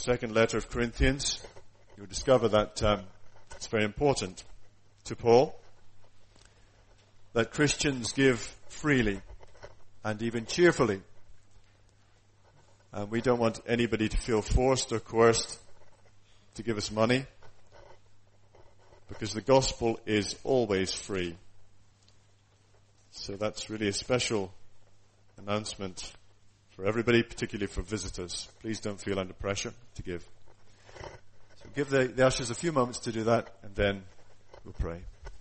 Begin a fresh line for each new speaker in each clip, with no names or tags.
second letter of Corinthians, you'll discover that it's very important to Paul that Christians give freely and even cheerfully. And we don't want anybody to feel forced or coerced to give us money, because the gospel is always free. So that's really a special announcement for everybody, particularly for visitors. Please don't feel under pressure to give. So give the ushers a few moments to do that, and then we'll pray.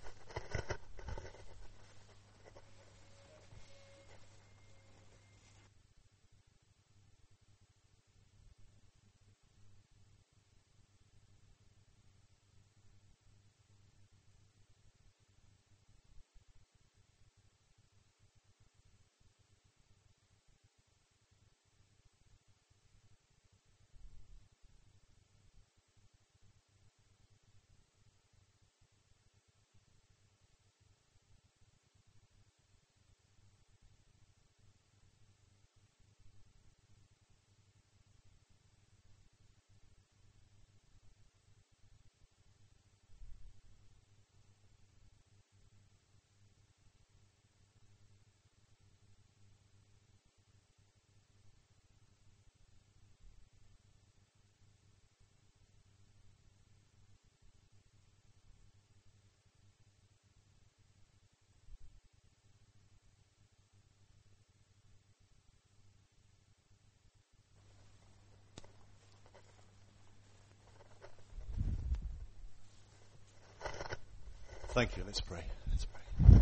Thank you. Let's pray. Let's pray.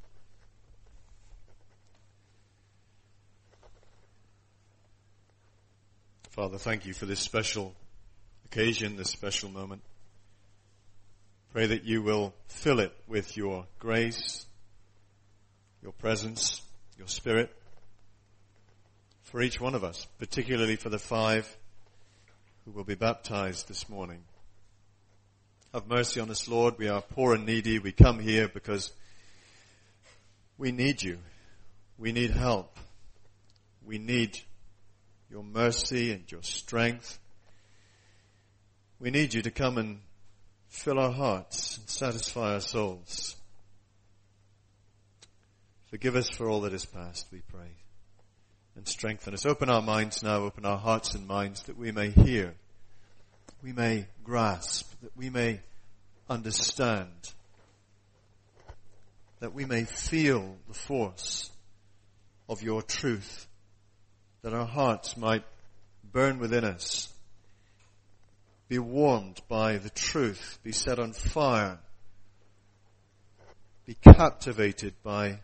Father, thank you for this special occasion, this special moment. Pray that you will fill it with your grace, your presence, your spirit for each one of us, particularly for the 5 who will be baptized this morning. Have mercy on us, Lord. We are poor and needy. We come here because we need you. We need help. We need your mercy and your strength. We need you to come and fill our hearts and satisfy our souls. Forgive us for all that is past, we pray. And strengthen us. Open our minds now, open our hearts and minds that we may hear, we may grasp, that we may understand, that we may feel the force of your truth, that our hearts might burn within us, be warmed by the truth, be set on fire, be captivated by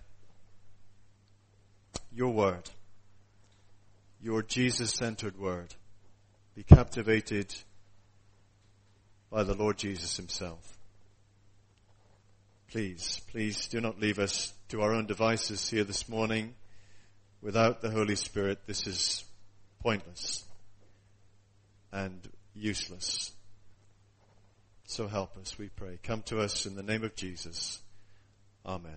your word, your Jesus-centered word, be captivated by the Lord Jesus himself. Please do not leave us to our own devices here this morning. Without the Holy Spirit, this is pointless and useless. So help us, we pray. Come to us in the name of Jesus. Amen.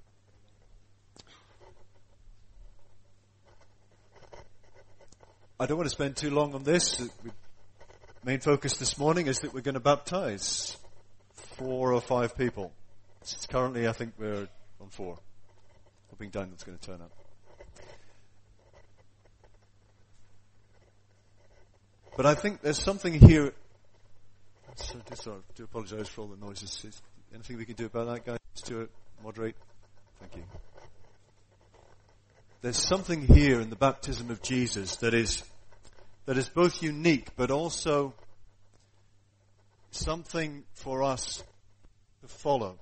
I don't want to spend too long on this. The main focus this morning is that we're going to baptize 4 or 5 people. Currently, I think we're on 4. Hoping Daniel's going to turn up. But I think there's something here. I do apologize for all the noises. Is anything we can do about that, guys? Stuart, moderate. Thank you. There's something here in the baptism of Jesus that is both unique, but also something for us to follow.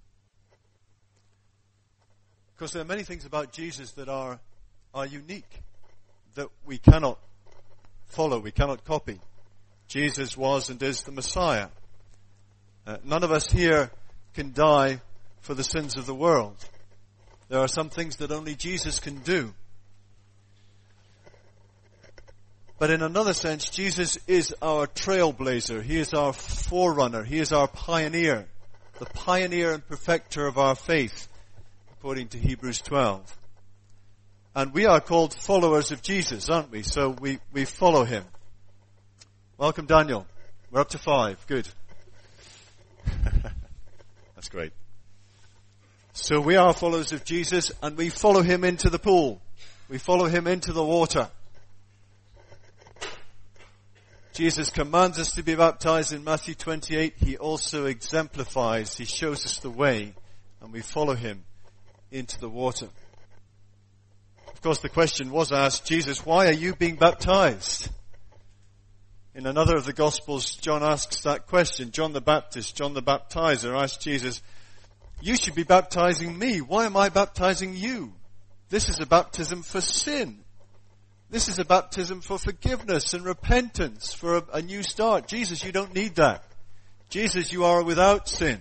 Because there are many things about Jesus that are unique, that we cannot follow, we cannot copy. Jesus was and is the Messiah. None of us here can die for the sins of the world. There are some things that only Jesus can do. But in another sense, Jesus is our trailblazer. He is our forerunner. He is our pioneer. The pioneer and perfecter of our faith, according to Hebrews 12. And we are called followers of Jesus, aren't we? So we follow him. Welcome, Daniel. We're up to 5. Good. That's great. So we are followers of Jesus, and we follow him into the pool. We follow him into the water. Jesus commands us to be baptized in Matthew 28. He also exemplifies, he shows us the way, and we follow him into the water. Of course, the question was asked, Jesus, why are you being baptized? In another of the Gospels, John asks that question. John the Baptist, John the Baptizer, asked Jesus, you should be baptizing me. Why am I baptizing you? This is a baptism for sin. This is a baptism for forgiveness and repentance, for a new start. Jesus, you don't need that. Jesus, you are without sin.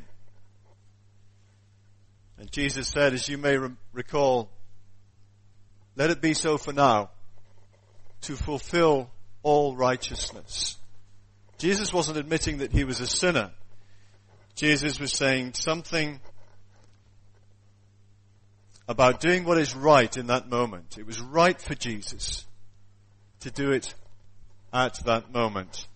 And Jesus said, as you may recall, let it be so for now, to fulfill all righteousness. Jesus wasn't admitting that he was a sinner. Jesus was saying something about doing what is right in that moment. It was right for Jesus to do it at that moment.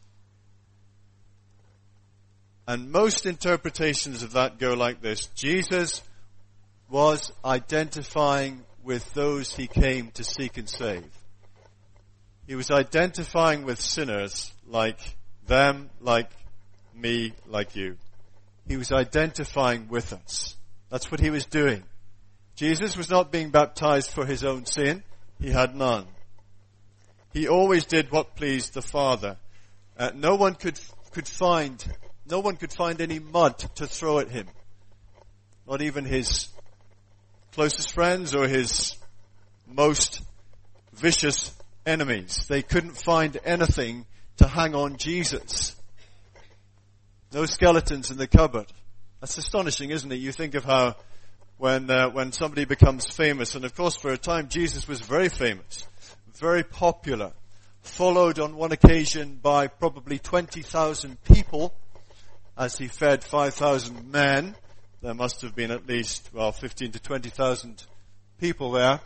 And most interpretations of that go like this. Jesus was identifying with those he came to seek and save. He was identifying with sinners like them, like me, like you. He was identifying with us. That's what he was doing. Jesus was not being baptized for his own sin. He had none. He always did what pleased the Father. No one could find any mud to throw at him. Not even his closest friends or his most vicious enemies. They couldn't find anything to hang on Jesus. No skeletons in the cupboard. That's astonishing, isn't it? You think of how when somebody becomes famous, and of course for a time Jesus was very famous, very popular, followed on one occasion by probably 20,000 people as he fed 5,000 men. There must have been at least, 15 to 20,000 people there.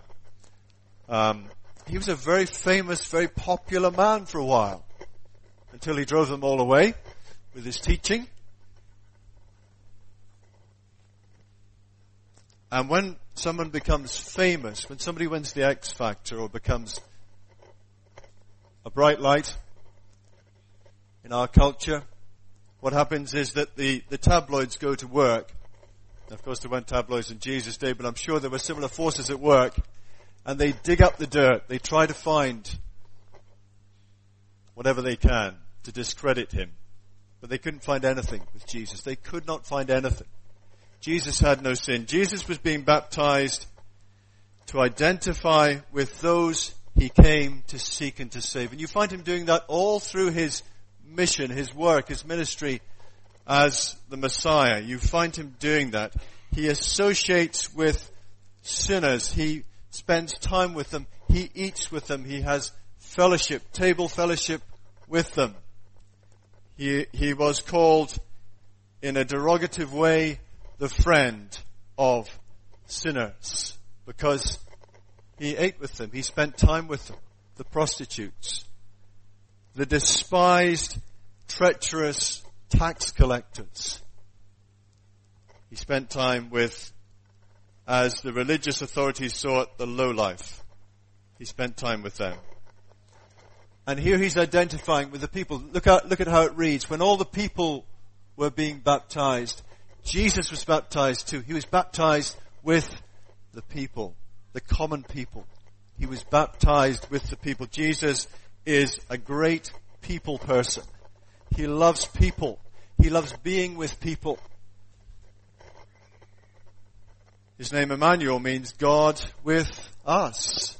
He was a very famous, very popular man for a while, until he drove them all away with his teaching. And when someone becomes famous, when somebody wins the X Factor or becomes a bright light in our culture, what happens is that the tabloids go to work. Of course, there weren't tabloids in Jesus' day, but I'm sure there were similar forces at work. And they dig up the dirt. They try to find whatever they can to discredit him. But they couldn't find anything with Jesus. They could not find anything. Jesus had no sin. Jesus was being baptized to identify with those he came to seek and to save. And you find him doing that all through his mission, his work, his ministry as the Messiah. You find him doing that. He associates with sinners. He spends time with them. He eats with them. He has fellowship, table fellowship with them. He was called in a derogative way the friend of sinners because he ate with them. He spent time with them. The prostitutes, the despised, treacherous tax collectors. He spent time with, as the religious authorities saw it, the lowlife. He spent time with them. And here he's identifying with the people. Look at how it reads. When all the people were being baptized, Jesus was baptized too. He was baptized with the people, the common people. He was baptized with the people. Jesus is a great people person. He loves people. He loves being with people. His name Emmanuel means God with us.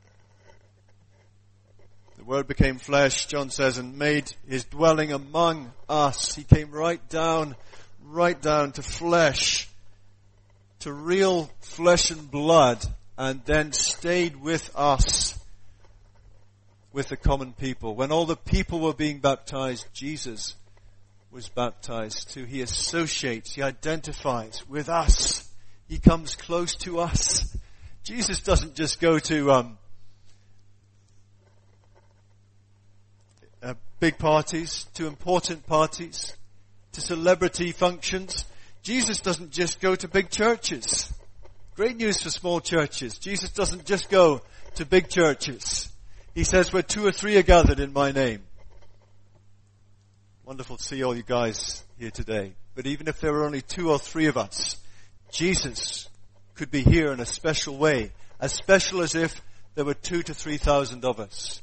The Word became flesh, John says, and made his dwelling among us. He came right down to flesh, to real flesh and blood, and then stayed with us, with the common people. When all the people were being baptized, Jesus was baptized too. He associates, he identifies with us. He comes close to us. Jesus doesn't just go to big parties, to important parties, to celebrity functions. Jesus doesn't just go to big churches. Great news for small churches. Jesus doesn't just go to big churches. He says, where 2 or 3 are gathered in my name. Wonderful to see all you guys here today. But even if there were only 2 or 3 of us, Jesus could be here in a special way. As special as if there were 2,000 to 3,000 of us.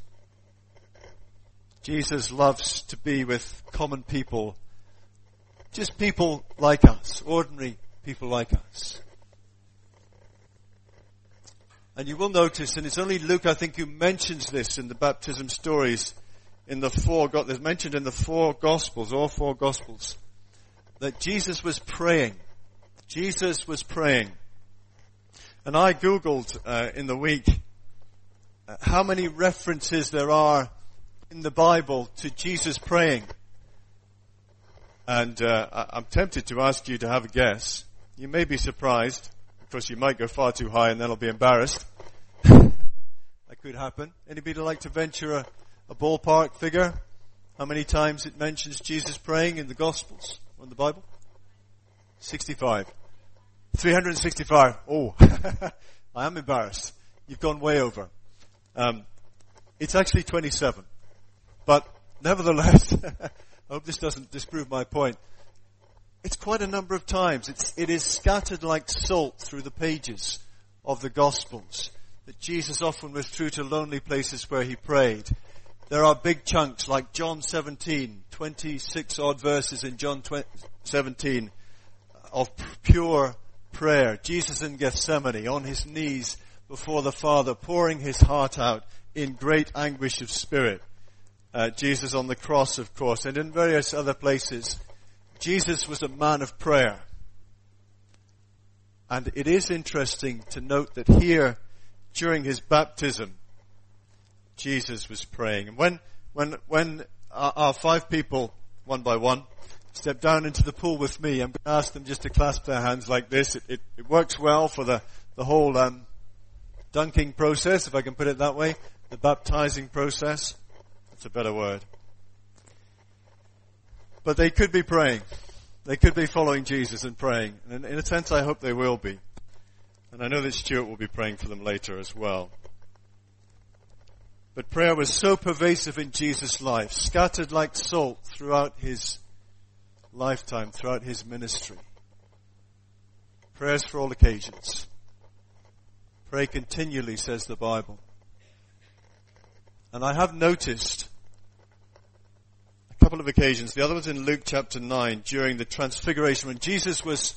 Jesus loves to be with common people. Just people like us. Ordinary people like us. And you will notice, and it's only Luke, I think, who mentions this in the baptism stories there's mentioned in the 4 Gospels, all 4 Gospels, that Jesus was praying. Jesus was praying. And I Googled in the week how many references there are in the Bible to Jesus praying. And I'm tempted to ask you to have a guess. You may be surprised. Of course, you might go far too high and then I'll be embarrassed. That could happen. Anybody like to venture a ballpark figure? How many times it mentions Jesus praying in the Gospels or in the Bible? 65. 365. Oh, I am embarrassed. You've gone way over. It's actually 27. But nevertheless, I hope this doesn't disprove my point. It's quite a number of times. It is scattered like salt through the pages of the Gospels. That Jesus often withdrew to lonely places where he prayed. There are big chunks like John 17, 26 odd verses in John 17 of pure prayer. Jesus in Gethsemane on his knees before the Father, pouring his heart out in great anguish of spirit. Jesus on the cross, of course, and in various other places. Jesus was a man of prayer. And it is interesting to note that here, during his baptism, Jesus was praying. And when our 5 people, one by one, step down into the pool with me, I'm going to ask them just to clasp their hands like this. It works well for the whole dunking process, if I can put it that way, the baptizing process. That's a better word. But they could be praying. They could be following Jesus and praying. And in a sense, I hope they will be. And I know that Stuart will be praying for them later as well. But prayer was so pervasive in Jesus' life, scattered like salt throughout his lifetime, throughout his ministry. Prayers for all occasions. Pray continually, says the Bible. And I have noticed a couple of occasions, the other was in Luke chapter 9, during the transfiguration, when Jesus was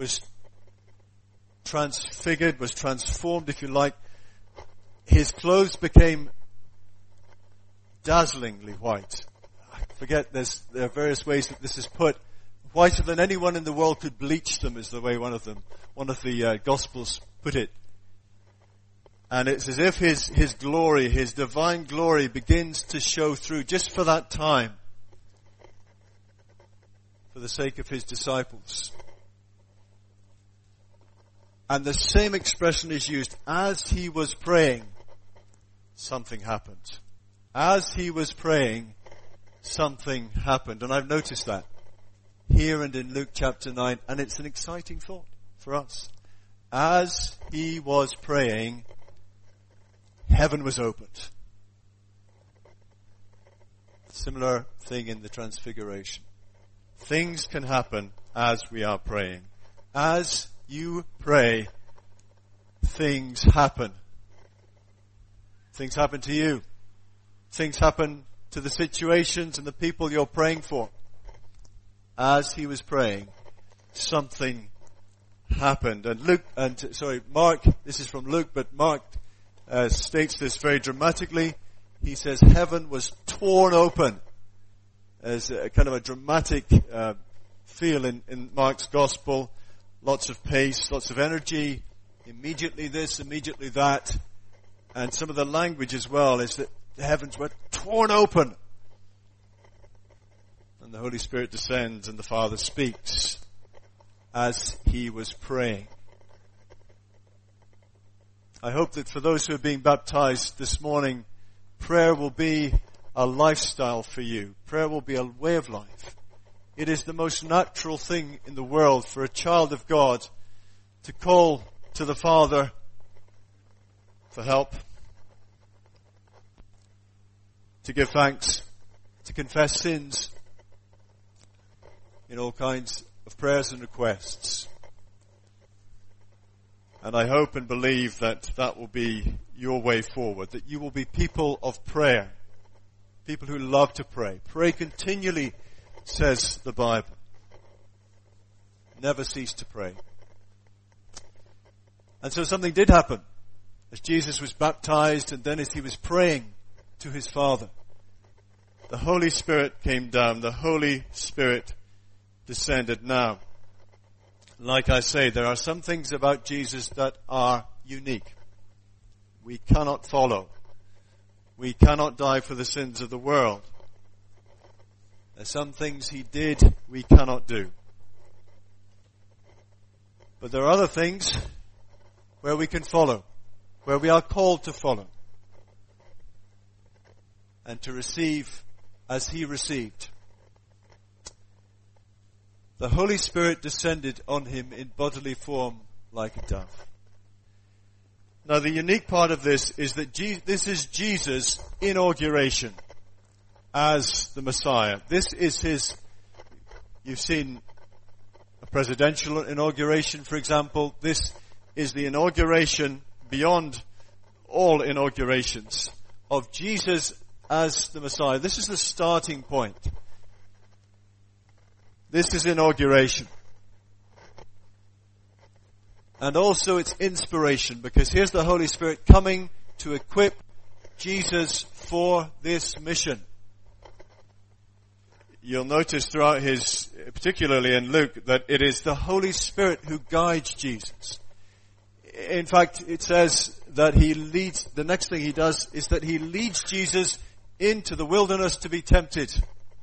transfigured, was transformed, if you like. His clothes became dazzlingly white. I forget, there are various ways that this is put. Whiter than anyone in the world could bleach them, is the way one of the Gospels put it. And it's as if his glory, his divine glory, begins to show through just for that time, for the sake of his disciples. And the same expression is used. As he was praying, something happened. As he was praying, something happened. And I've noticed that here and in Luke chapter 9. And it's an exciting thought for us. As he was praying, heaven was opened. Similar thing in the transfiguration. Things can happen as we are praying. As you pray, things happen. Things happen to you. Things happen to the situations and the people you're praying for. As he was praying, something happened. And Mark, this is from Luke, but Mark states this very dramatically. He says heaven was torn open, as a kind of a dramatic feel in Mark's gospel. Lots of pace, lots of energy, immediately this, immediately that. And some of the language as well is that the heavens were torn open. And the Holy Spirit descends and the Father speaks as he was praying. I hope that for those who are being baptized this morning, prayer will be a lifestyle for you. Prayer will be a way of life. It is the most natural thing in the world for a child of God to call to the Father for help, to give thanks, to confess sins in all kinds of prayers and requests. And I hope and believe that that will be your way forward, that you will be people of prayer, people who love to pray. Pray continually, says the Bible. Never cease to pray. And so something did happen as Jesus was baptized, and then as he was praying to his Father. The Holy Spirit came down. The Holy Spirit descended. Now, like I say, there are some things about Jesus that are unique. We cannot follow. We cannot die for the sins of the world. There's some things he did we cannot do. But there are other things where we can follow, where we are called to follow, and to receive as he received. The Holy Spirit descended on him in bodily form like a dove. Now the unique part of this is that this is Jesus' inauguration as the Messiah. This is his, you've seen a presidential inauguration, for example. This is the inauguration beyond all inaugurations of Jesus as the Messiah. This is the starting point. This is inauguration. And also it's inspiration, because here's the Holy Spirit coming to equip Jesus for this mission. You'll notice throughout particularly in Luke, that it is the Holy Spirit who guides Jesus. In fact, it says that the next thing he does is that he leads Jesus into the wilderness to be tempted.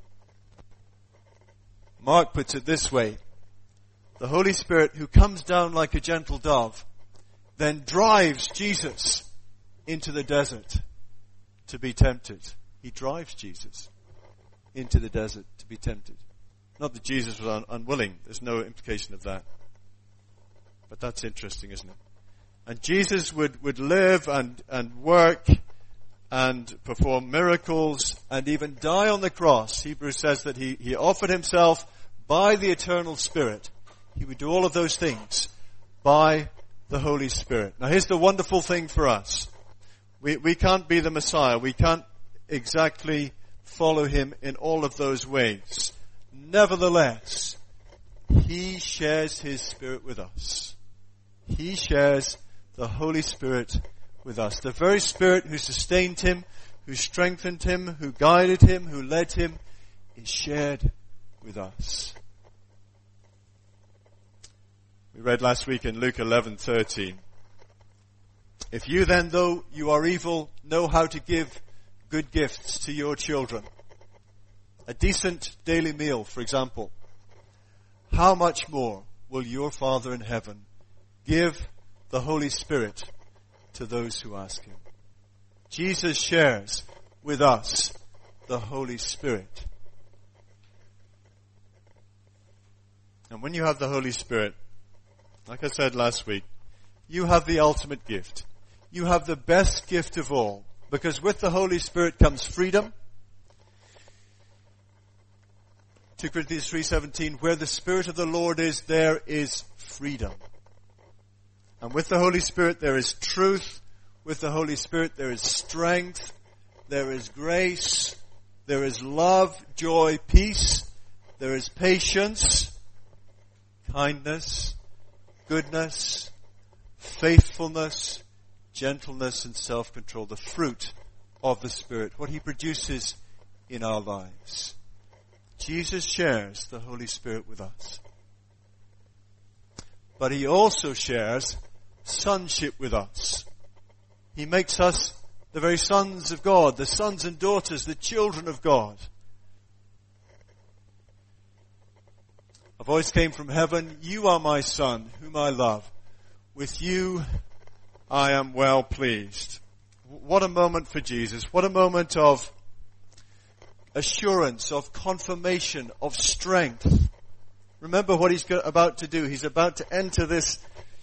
Mark puts it this way: the Holy Spirit who comes down like a gentle dove then drives Jesus into the desert to be tempted. He drives Jesus into the desert to be tempted. Not that Jesus was unwilling. There's no implication of that. But that's interesting, isn't it? And Jesus would live and work and perform miracles and even die on the cross. Hebrews says that he offered himself by the eternal Spirit. He would do all of those things by the Holy Spirit. Now here's the wonderful thing for us. We can't be the Messiah. We can't exactly follow him in all of those ways. Nevertheless, he shares his Spirit with us. He shares the Holy Spirit with us. The very Spirit who sustained him, who strengthened him, who guided him, who led him, is shared with us. We read last week in Luke 11:13. If you then, though you are evil, know how to give good gifts to your children, a decent daily meal, for example, how much more will your Father in heaven give the Holy Spirit to those who ask him? Jesus shares with us the Holy Spirit. And when you have the Holy Spirit, like I said last week, you have the ultimate gift. You have the best gift of all, because with the Holy Spirit comes freedom. 2 Corinthians 3:17, where the Spirit of the Lord is, there is freedom. And with the Holy Spirit there is truth. With the Holy Spirit there is strength. There is grace. There is love, joy, peace. There is patience, kindness, goodness, faithfulness, gentleness, and self-control. The fruit of the Spirit, what he produces in our lives. Jesus shares the Holy Spirit with us. But he also shares sonship with us. He makes us the very sons of God, the sons and daughters, the children of God. A voice came from heaven, you are my Son, whom I love. With you I am well pleased. What a moment for Jesus. What a moment of assurance, of confirmation, of strength. Remember what he's about to do. He's about to enter this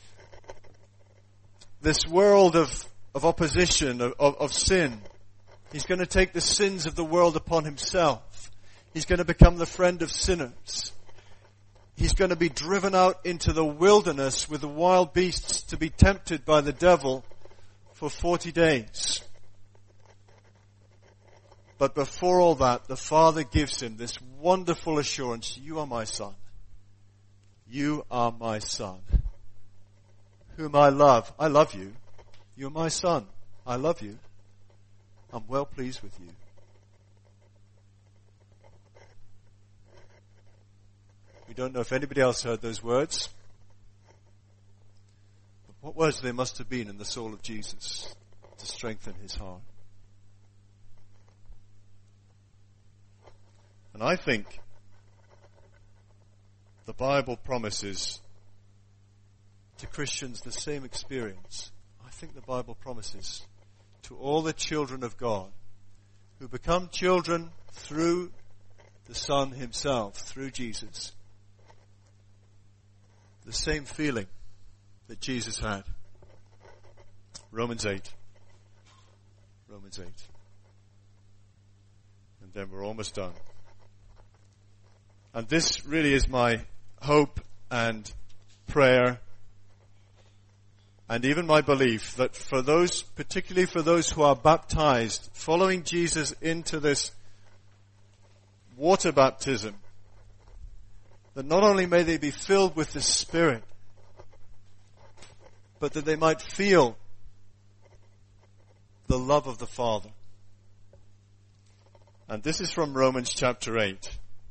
world of opposition, of sin. He's going to take the sins of the world upon himself. He's going to become the friend of sinners. He's going to be driven out into the wilderness with the wild beasts to be tempted by the devil for 40 days. But before all that, the Father gives him this wonderful assurance: you are my son. You are my son, whom I love. I love you. You're my son. I love you. I'm well pleased with you. We don't know if anybody else heard those words. But what words they must have been in the soul of Jesus to strengthen his heart. And I think the Bible promises to Christians the same experience. I think the Bible promises to all the children of God who become children through the Son himself, through Jesus, the same feeling that Jesus had. Romans 8. Romans 8. And then we're almost done. And this really is my hope and prayer and even my belief that for those, particularly for those who are baptized, following Jesus into this water baptism, that not only may they be filled with the Spirit, but that they might feel the love of the Father. And this is from Romans chapter 8.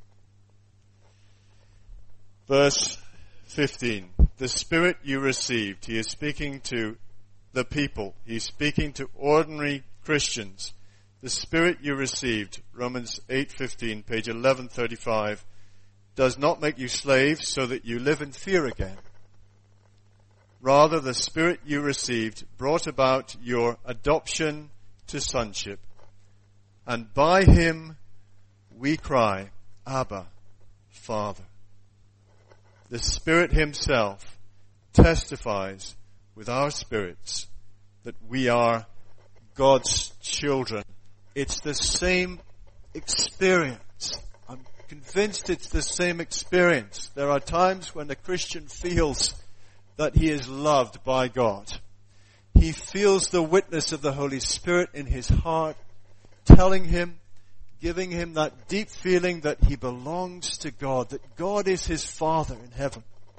Verse 15. The Spirit you received. He is speaking to the people. He's speaking to ordinary Christians. The Spirit you received, Romans 8:15, page 1135, does not make you slaves so that you live in fear again. Rather, the Spirit you received brought about your adoption to sonship. And by him we cry, Abba, Father. The Spirit himself testifies with our spirits that we are God's children. It's the same experience. I'm convinced it's the same experience. There are times when a Christian feels that he is loved by God. He feels the witness of the Holy Spirit in his heart, telling him, giving him that deep feeling that he belongs to God, that God is his Father in heaven.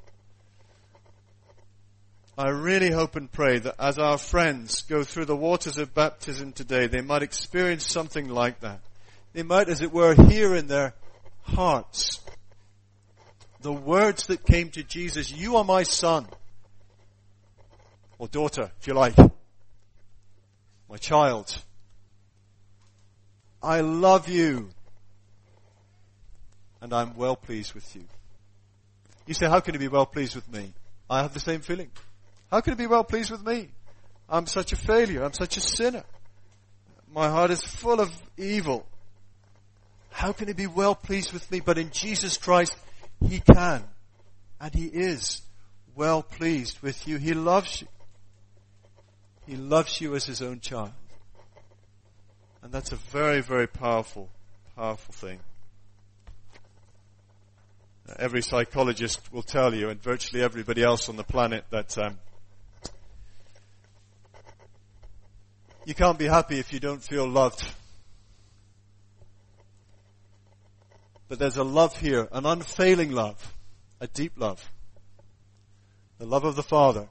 I really hope and pray that as our friends go through the waters of baptism today, they might experience something like that. They might, as it were, hear in their hearts the words that came to Jesus, you are my son, or daughter, if you like, my child. I love you, and I'm well pleased with you. You say, how can he be well pleased with me? I have the same feeling. How can he be well pleased with me? I'm such a failure. I'm such a sinner. My heart is full of evil. How can he be well pleased with me? But in Jesus Christ, he can, and he is well pleased with you. He loves you. He loves you as his own child. And that's a very, very powerful, powerful thing. Every psychologist will tell you, and virtually everybody else on the planet, that you can't be happy if you don't feel loved. But there's a love here, an unfailing love, a deep love. The love of the Father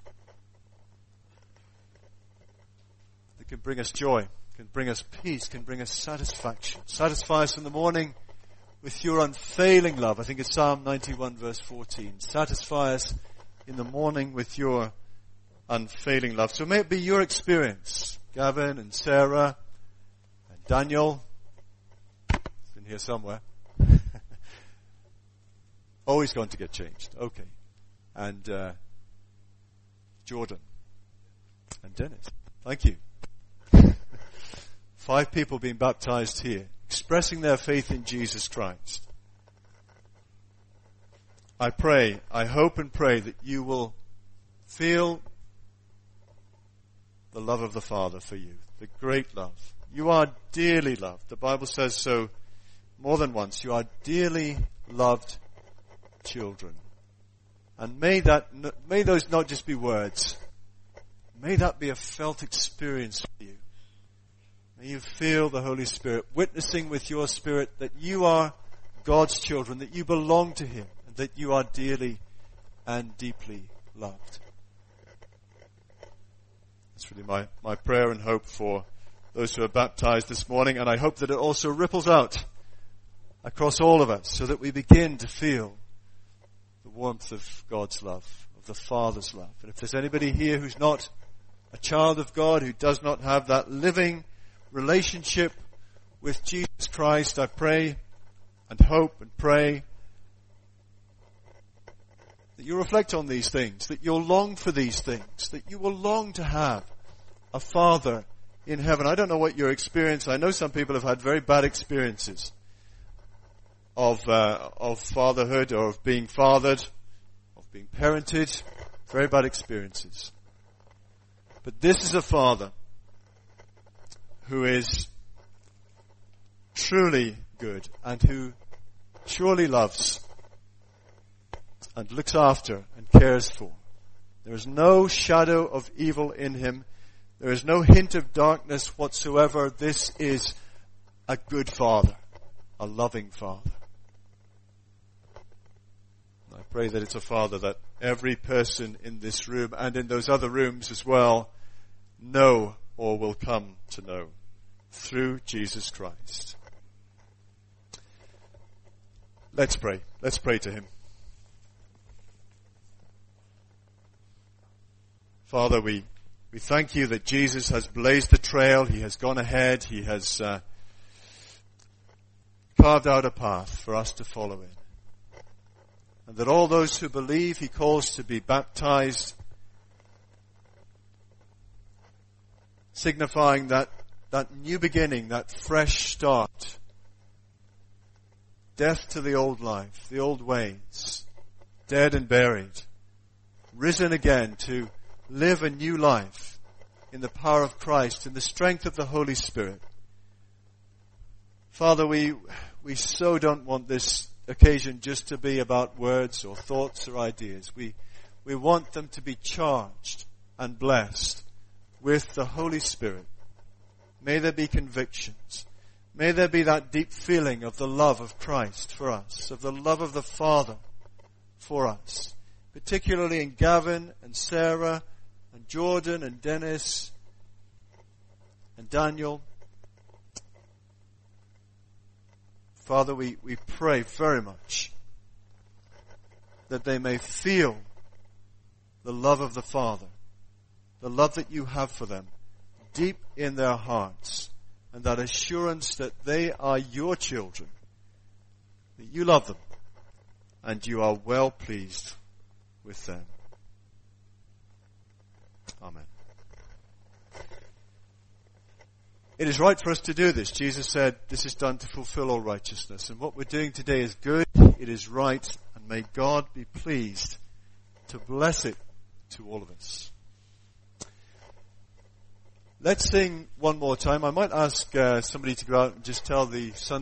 that can bring us joy, can bring us peace, can bring us satisfaction. Satisfy us in the morning with your unfailing love. I think it's Psalm 91 verse 14. Satisfy us in the morning with your unfailing love. So may it be your experience. Gavin and Sarah and Daniel. It's in here somewhere. Always going to get changed. Okay. And Jordan. And Dennis. Thank you. 5 people being baptized here. expressing their faith in Jesus Christ. I pray, I hope and pray that you will feel the love of the Father for you, the great love. You are dearly loved. The Bible says so more than once. You are dearly loved children. And may those not just be words. May that be a felt experience for you. May you feel the Holy Spirit witnessing with your spirit that you are God's children, that you belong to Him, and that you are dearly and deeply loved. That's really my prayer and hope for those who are baptized this morning, and I hope that it also ripples out across all of us so that we begin to feel the warmth of God's love, of the Father's love. And if there's anybody here who's not a child of God, who does not have that living relationship with Jesus Christ, I pray and hope and pray that you reflect on these things, that you'll long for these things, that you will long to have a Father in heaven. I don't know what your experience. I know some people have had very bad experiences of fatherhood, or of being fathered, of being parented. Very bad experiences. But this is a Father who is truly good and who surely loves and looks after and cares for. There is no shadow of evil in Him. There is no hint of darkness whatsoever. This is a good Father, a loving Father. And I pray that it's a Father that every person in this room and in those other rooms as well know or will come to know through Jesus Christ. Let's pray. Let's pray to Him. Father, we thank You that Jesus has blazed the trail. He has gone ahead. He has carved out a path for us to follow in. And that all those who believe He calls to be baptized, signifying that new beginning, that fresh start. Death to the old life, the old ways, dead and buried, risen again to live a new life in the power of Christ, in the strength of the Holy Spirit. Father, we so don't want this occasion just to be about words or thoughts or ideas. We want them to be charged and blessed with the Holy Spirit. May there be convictions. May there be that deep feeling of the love of Christ for us, of the love of the Father for us, particularly in Gavin and Sarah and Jordan and Dennis and Daniel. Father, we pray very much that they may feel the love of the Father, the love that You have for them deep in their hearts, and that assurance that they are Your children, that You love them, and You are well pleased with them. Amen. It is right for us to do this. Jesus said, this is done to fulfill all righteousness. And what we're doing today is good, it is right, and may God be pleased to bless it to all of us. Let's sing one more time. I might ask somebody to go out and just tell the Sunday